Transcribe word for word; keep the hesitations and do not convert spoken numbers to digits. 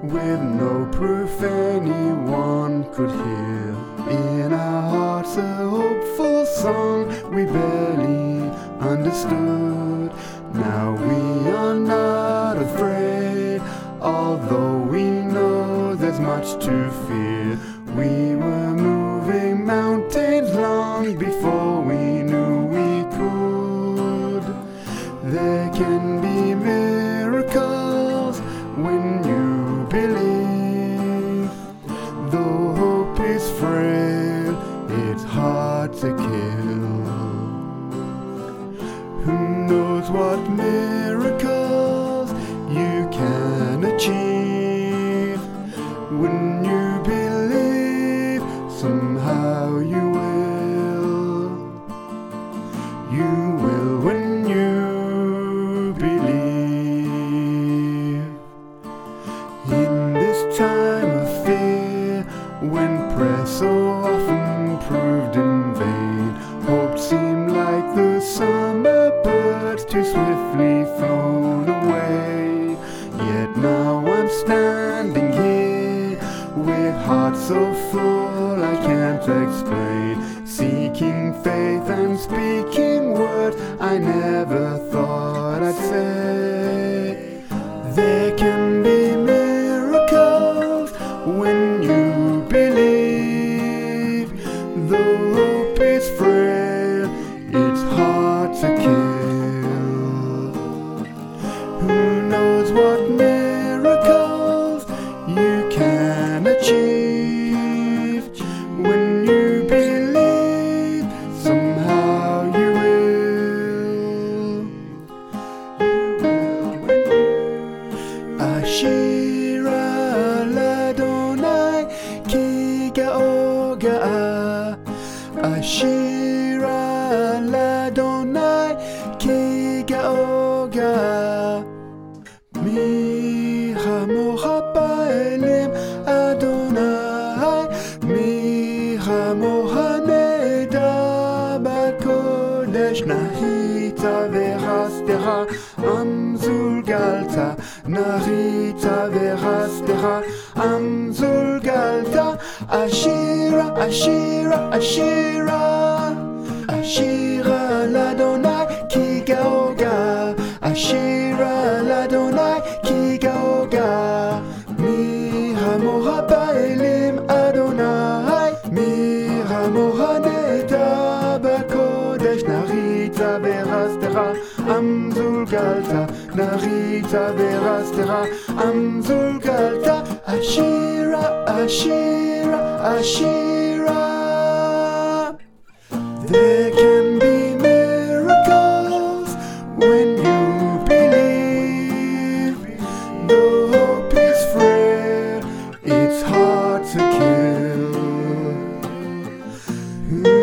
with no proof anyone could hear. In our hearts a hopeful song we barely understood. Now we are not afraid, although we know there's much to fear. We were moving mountains long before we knew we could. There can be miracles when you believe. Though hope is frail, it's hard to kill. Who knows what miracles you can achieve? When you believe, somehow you will. You will when you believe. In this time of fear, when prayer so often proved in vain, hope seemed like the summer birds too swiftly flown away. Yet now I'm standing here with heart so full I can't explain, seeking faith and speaking words I never thought I'd say. There can be miracles when you believe. Though hope is frail, it's hard to kill. Who knows what miracles you can achieve? When you believe, somehow you will. You will when you. Ashira l'Adonai ki ga'oga'a. Ashira l'Adonai ki ga'oga'a. Mi hamocha ba'elim Adonai, mi hamocha neda b'kodesh. Nahita v'chastecha amzul galta, nahita v'chastecha amzul galta. Ashira, Ashira, Ashira, Ashira l'Adonai ki ga'oga. Ashira l'Adonai ki ga'oga. Mi hamocha ba'elim Adonai, mi hamocha neda b'kodesh. Narita v'chastecha amzul galta, narita v'chastecha amzul galta. Ashira, Ashira, Ashira. There can be miracles when you believe. Though hope is frail, it's hard to kill.